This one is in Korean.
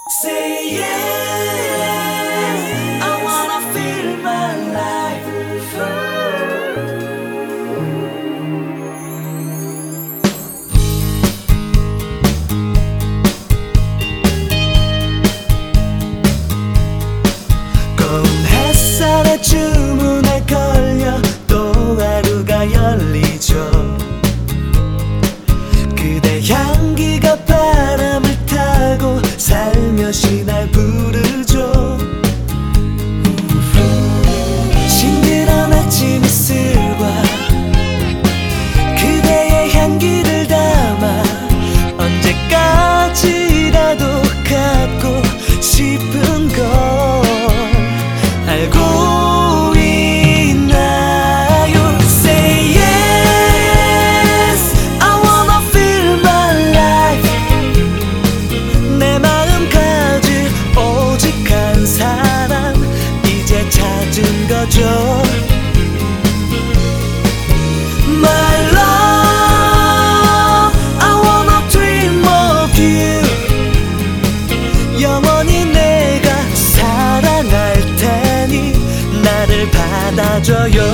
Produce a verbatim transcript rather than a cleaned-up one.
Say yes, I wanna feel my life. 고운 햇살에 주문에 걸려 또 하루가 열리죠. 그대 향기가 바람을 타고 살며시 날 부르죠. 싱그러운 아침 이슬과 그대의 향기를 담아 언제까지라도 갖고 싶은 걸 알고 있나요? Say yes, I wanna feel my life. 내 마음까지 오직 한 사람 이제 찾은 거죠. My love, I wanna dream of you. 영원히 내가 사랑할 테니 나를 받아줘요.